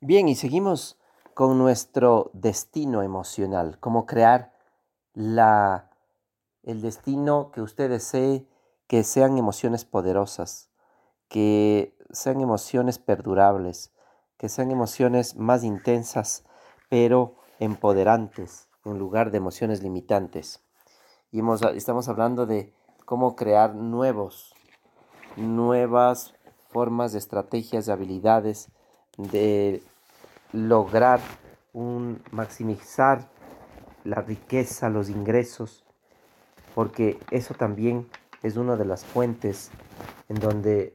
Bien, y seguimos con nuestro destino emocional, cómo crear la, el destino que usted desee, que sean emociones poderosas, que sean emociones perdurables, que sean emociones más intensas, pero empoderantes, en lugar de emociones limitantes. Y estamos hablando de cómo crear nuevas formas de estrategias, de habilidades, de lograr maximizar la riqueza, los ingresos, porque eso también es una de las fuentes en donde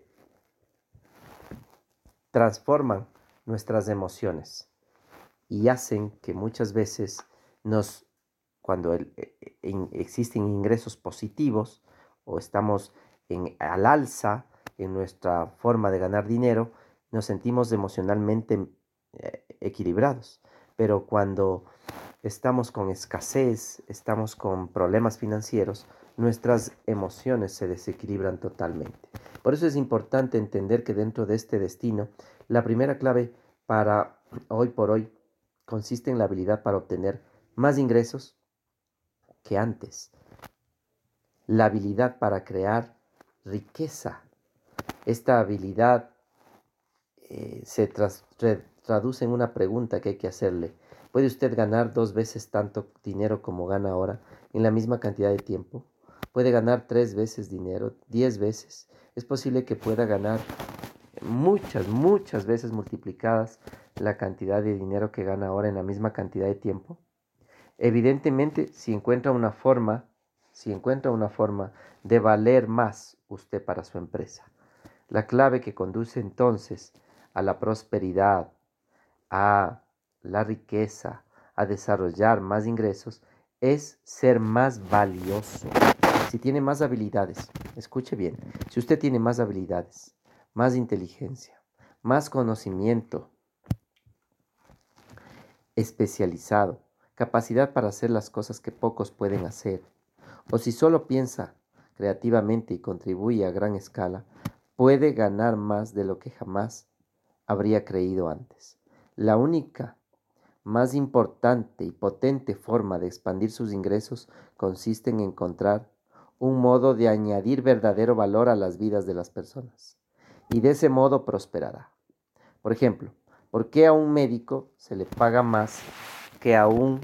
transforman nuestras emociones y hacen que muchas veces cuando existen ingresos positivos o estamos al alza en nuestra forma de ganar dinero, nos sentimos emocionalmente equilibrados. Pero cuando estamos con escasez, estamos con problemas financieros, nuestras emociones se desequilibran totalmente. Por eso es importante entender que dentro de este destino, la primera clave para hoy por hoy consiste en la habilidad para obtener más ingresos que antes. La habilidad para crear riqueza. Esta habilidad traduce en una pregunta que hay que hacerle. ¿Puede usted ganar 2 veces tanto dinero como gana ahora en la misma cantidad de tiempo? ¿Puede ganar 3 veces dinero, 10 veces? Es posible que pueda ganar muchas veces multiplicadas la cantidad de dinero que gana ahora en la misma cantidad de tiempo. Evidentemente, si encuentra una forma de valer más usted para su empresa. La clave que conduce entonces a la prosperidad, a la riqueza, a desarrollar más ingresos, es ser más valioso. Si tiene más habilidades, escuche bien, si usted tiene más habilidades, más inteligencia, más conocimiento especializado, capacidad para hacer las cosas que pocos pueden hacer, o si solo piensa creativamente y contribuye a gran escala, puede ganar más de lo que jamás habría creído antes. La única, más importante y potente forma de expandir sus ingresos consiste en encontrar un modo de añadir verdadero valor a las vidas de las personas, y de ese modo prosperará. Por ejemplo, ¿por qué a un médico se le paga más que a un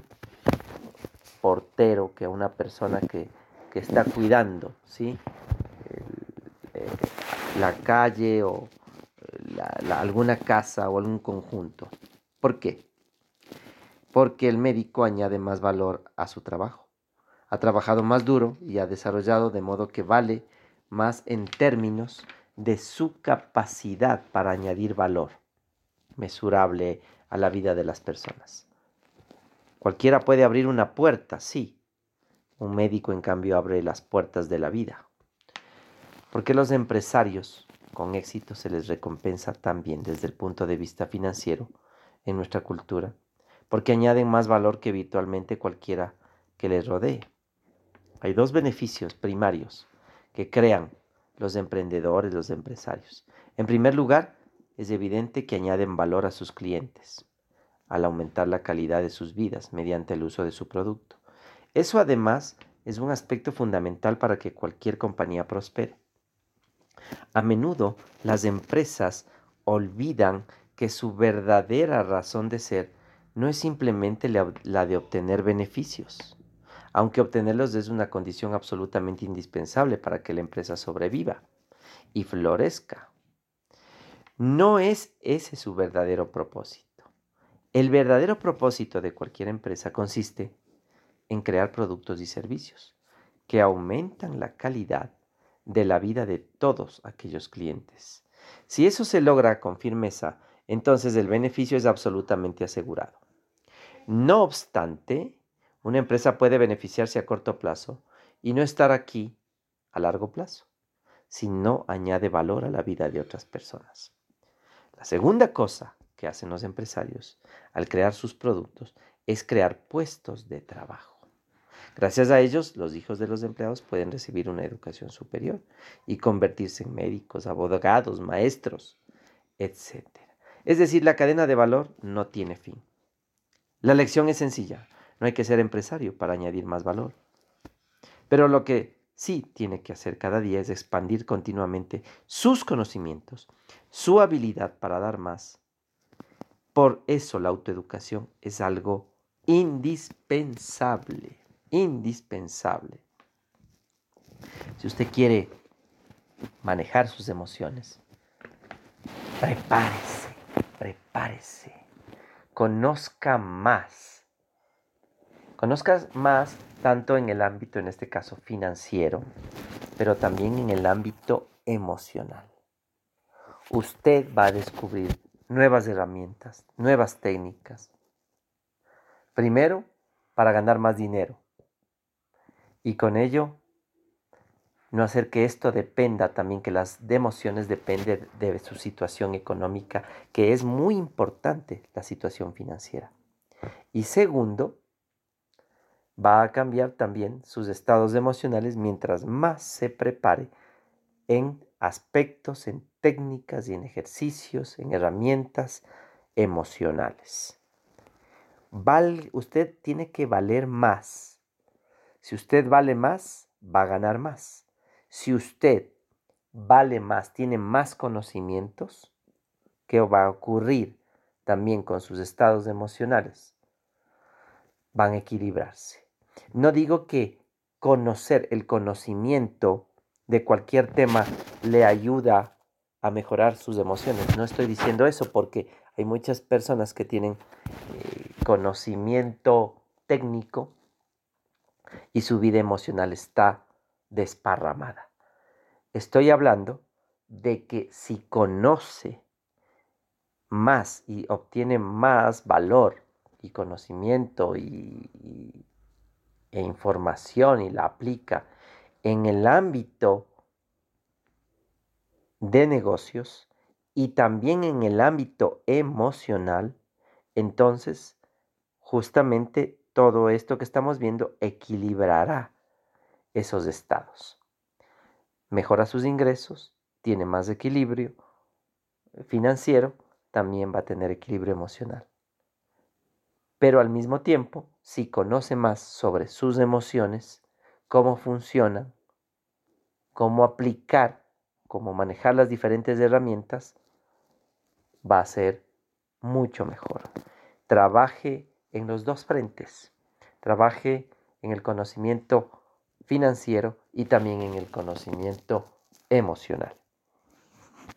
portero, que a una persona que está cuidando, ¿sí? Eh, la calle o alguna casa o algún conjunto? ¿Por qué? Porque el médico añade más valor a su trabajo. Ha trabajado más duro y ha desarrollado de modo que vale más en términos de su capacidad para añadir valor mesurable a la vida de las personas. Cualquiera puede abrir una puerta, sí. Un médico, en cambio, abre las puertas de la vida. ¿Por qué los empresarios con éxito se les recompensa también desde el punto de vista financiero en nuestra cultura? Porque añaden más valor que virtualmente cualquiera que les rodee. Hay dos beneficios primarios que crean los emprendedores, los empresarios. En primer lugar, es evidente que añaden valor a sus clientes al aumentar la calidad de sus vidas mediante el uso de su producto. Eso además es un aspecto fundamental para que cualquier compañía prospere. A menudo las empresas olvidan que su verdadera razón de ser no es simplemente la de obtener beneficios, aunque obtenerlos es una condición absolutamente indispensable para que la empresa sobreviva y florezca. No es ese su verdadero propósito. El verdadero propósito de cualquier empresa consiste en crear productos y servicios que aumentan la calidad de la vida de todos aquellos clientes. Si eso se logra con firmeza, entonces el beneficio es absolutamente asegurado. No obstante, una empresa puede beneficiarse a corto plazo y no estar aquí a largo plazo, si no añade valor a la vida de otras personas. La segunda cosa que hacen los empresarios al crear sus productos es crear puestos de trabajo. Gracias a ellos, los hijos de los empleados pueden recibir una educación superior y convertirse en médicos, abogados, maestros, etc. Es decir, la cadena de valor no tiene fin. La lección es sencilla. No hay que ser empresario para añadir más valor. Pero lo que sí tiene que hacer cada día es expandir continuamente sus conocimientos, su habilidad para dar más. Por eso la autoeducación es algo indispensable, indispensable. Si usted quiere manejar sus emociones, prepárese, prepárese. Conozca más. Conozca más tanto en el ámbito, en este caso financiero, pero también en el ámbito emocional. Usted va a descubrir nuevas herramientas, nuevas técnicas. Primero, para ganar más dinero. Y con ello, no hacer que esto dependa también, que las emociones dependen de su situación económica, que es muy importante la situación financiera. Y segundo, va a cambiar también sus estados emocionales mientras más se prepare en aspectos, en técnicas y en ejercicios, en herramientas emocionales. Usted tiene que valer más. Si usted vale más, va a ganar más. Si usted vale más, tiene más conocimientos, ¿qué va a ocurrir también con sus estados emocionales? Van a equilibrarse. No digo que conocer, el conocimiento de cualquier tema le ayuda a mejorar sus emociones. No estoy diciendo eso porque hay muchas personas que tienen conocimiento técnico y su vida emocional está desparramada. Estoy hablando de que si conoce más y obtiene más valor y conocimiento e información y la aplica en el ámbito de negocios y también en el ámbito emocional, entonces justamente todo esto que estamos viendo equilibrará esos estados. Mejora sus ingresos, tiene más equilibrio financiero, también va a tener equilibrio emocional. Pero al mismo tiempo, si conoce más sobre sus emociones, cómo funcionan, cómo aplicar, cómo manejar las diferentes herramientas, va a ser mucho mejor. Trabaje en los dos frentes. Trabaje en el conocimiento financiero y también en el conocimiento emocional.